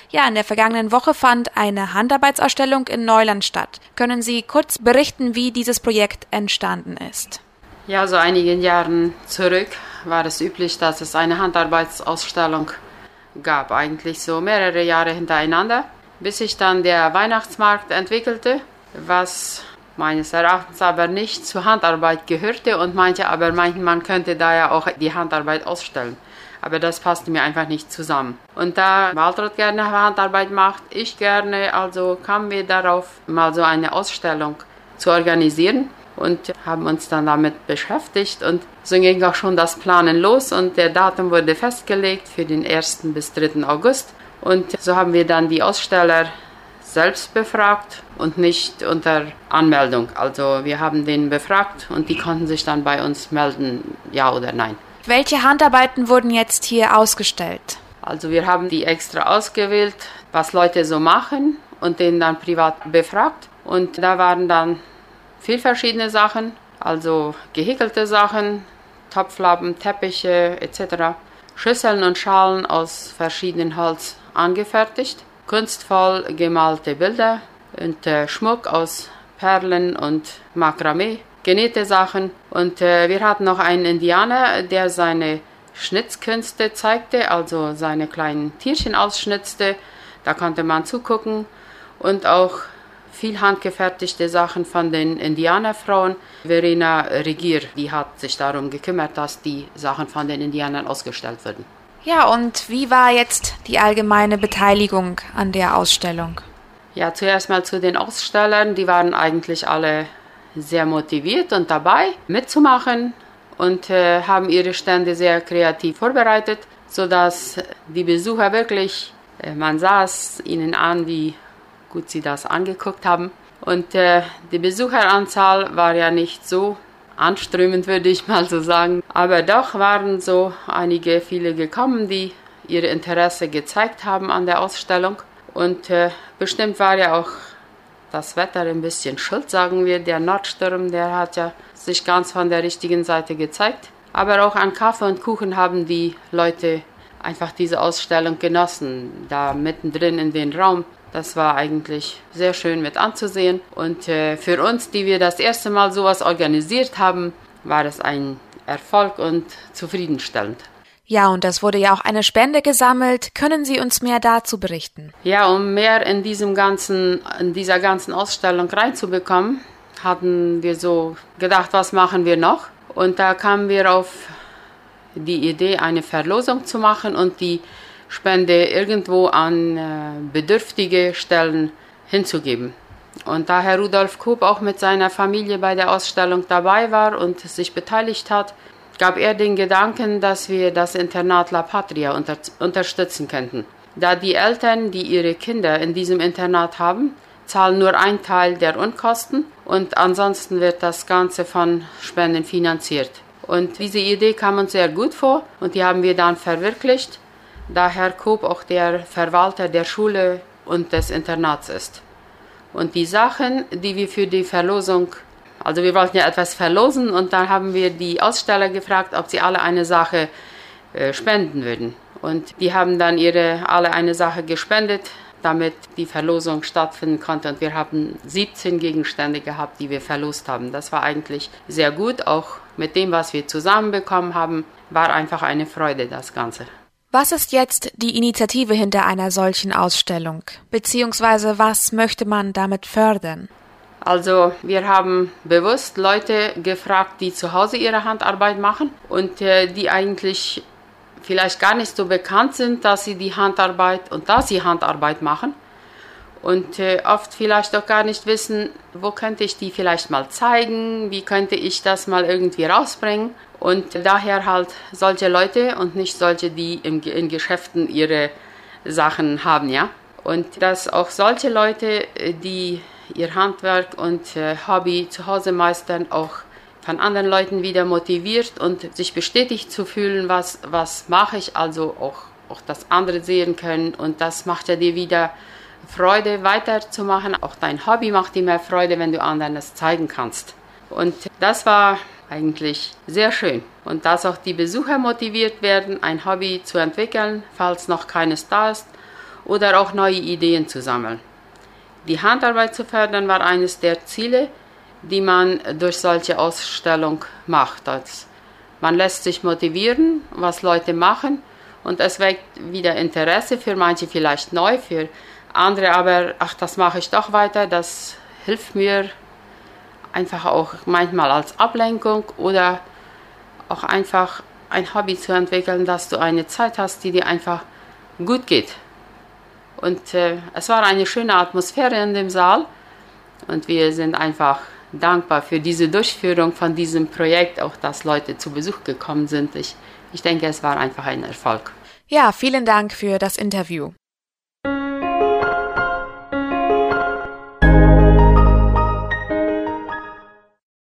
Ja, in der vergangenen Woche fand eine Handarbeitsausstellung in Neuland statt. Können Sie kurz berichten, wie dieses Projekt entstanden ist? Ja, so einigen Jahren zurück war es üblich, dass es eine Handarbeitsausstellung gab, eigentlich so mehrere Jahre hintereinander, bis sich dann der Weihnachtsmarkt entwickelte, was meines Erachtens aber nicht zur Handarbeit gehörte und manche aber meinten, man könnte da ja auch die Handarbeit ausstellen. Aber das passte mir einfach nicht zusammen. Und da Waltraud gerne Handarbeit macht, ich gerne, also kamen wir darauf, mal so eine Ausstellung zu organisieren und haben uns dann damit beschäftigt. Und so ging auch schon das Planen los und der Datum wurde festgelegt für den 1. bis 3. August. Und so haben wir dann die Aussteller selbst befragt und nicht unter Anmeldung. Also wir haben den befragt und die konnten sich dann bei uns melden, ja oder nein. Welche Handarbeiten wurden jetzt hier ausgestellt? Also wir haben die extra ausgewählt, was Leute so machen und denen dann privat befragt. Und da waren dann viele verschiedene Sachen, also gehäkelte Sachen, Topflappen, Teppiche etc. Schüsseln und Schalen aus verschiedenen Holz angefertigt. Kunstvoll gemalte Bilder und Schmuck aus Perlen und Makramee, genähte Sachen. Und wir hatten noch einen Indianer, der seine Schnitzkünste zeigte, also seine kleinen Tierchen ausschnitzte. Da konnte man zugucken. Und auch viel handgefertigte Sachen von den Indianerfrauen. Verena Regier, die hat sich darum gekümmert, dass die Sachen von den Indianern ausgestellt wurden. Ja, und wie war jetzt die allgemeine Beteiligung an der Ausstellung? Ja, zuerst mal zu den Ausstellern. Die waren eigentlich alle sehr motiviert und dabei mitzumachen und haben ihre Stände sehr kreativ vorbereitet, sodass die Besucher wirklich, man sah es ihnen an, wie gut sie das angeguckt haben. Und die Besucheranzahl war ja nicht so anströmend, würde ich mal so sagen. Aber doch waren so viele gekommen, die ihr Interesse gezeigt haben an der Ausstellung. Und bestimmt war ja auch das Wetter ein bisschen schuld, sagen wir. Der Nordsturm, der hat ja sich ganz von der richtigen Seite gezeigt. Aber auch an Kaffee und Kuchen haben die Leute einfach diese Ausstellung genossen. Da mittendrin in den Raum. Das war eigentlich sehr schön mit anzusehen. Und für uns, die wir das erste Mal sowas organisiert haben, war es ein Erfolg und zufriedenstellend. Ja, und es wurde ja auch eine Spende gesammelt. Können Sie uns mehr dazu berichten? Ja, um mehr in dieser ganzen Ausstellung reinzubekommen, hatten wir so gedacht, was machen wir noch? Und da kamen wir auf die Idee, eine Verlosung zu machen und die Spende irgendwo an bedürftige Stellen hinzugeben. Und da Herr Rudolf Koop auch mit seiner Familie bei der Ausstellung dabei war und sich beteiligt hat, gab er den Gedanken, dass wir das Internat La Patria unterstützen könnten. Da die Eltern, die ihre Kinder in diesem Internat haben, zahlen nur einen Teil der Unkosten und ansonsten wird das Ganze von Spenden finanziert. Und diese Idee kam uns sehr gut vor und die haben wir dann verwirklicht, da Herr Koop auch der Verwalter der Schule und des Internats ist. Und die Sachen, die wir für die Verlosung, also wir wollten ja etwas verlosen und dann haben wir die Aussteller gefragt, ob sie alle eine Sache spenden würden. Und die haben dann alle eine Sache gespendet, damit die Verlosung stattfinden konnte. Und wir haben 17 Gegenstände gehabt, die wir verlost haben. Das war eigentlich sehr gut, auch mit dem, was wir zusammenbekommen haben, war einfach eine Freude, das Ganze. Was ist jetzt die Initiative hinter einer solchen Ausstellung? Beziehungsweise was möchte man damit fördern? Also wir haben bewusst Leute gefragt, die zu Hause ihre Handarbeit machen und die eigentlich vielleicht gar nicht so bekannt sind, dass sie Handarbeit machen und oft vielleicht auch gar nicht wissen, wo könnte ich die vielleicht mal zeigen, wie könnte ich das mal irgendwie rausbringen. Und daher halt solche Leute und nicht solche, die in Geschäften ihre Sachen haben, ja. Und dass auch solche Leute, die ihr Handwerk und Hobby zu Hause meistern, auch von anderen Leuten wieder motiviert und sich bestätigt zu fühlen, was mache ich, also auch das andere sehen können. Und das macht ja dir wieder Freude, weiterzumachen. Auch dein Hobby macht dir mehr Freude, wenn du anderen das zeigen kannst. Und das war eigentlich sehr schön. Und dass auch die Besucher motiviert werden, ein Hobby zu entwickeln, falls noch keines da ist. oder auch neue Ideen zu sammeln. Die Handarbeit zu fördern war eines der Ziele, die man durch solche Ausstellung macht. Man lässt sich motivieren, was Leute machen, und es weckt wieder Interesse, für manche vielleicht neu, für andere aber, ach, das mache ich doch weiter, das hilft mir einfach auch manchmal als Ablenkung oder auch einfach ein Hobby zu entwickeln, dass du eine Zeit hast, die dir einfach gut geht. Und es war eine schöne Atmosphäre in dem Saal und wir sind einfach dankbar für diese Durchführung von diesem Projekt, auch dass Leute zu Besuch gekommen sind. Ich denke, es war einfach ein Erfolg. Ja, vielen Dank für das Interview.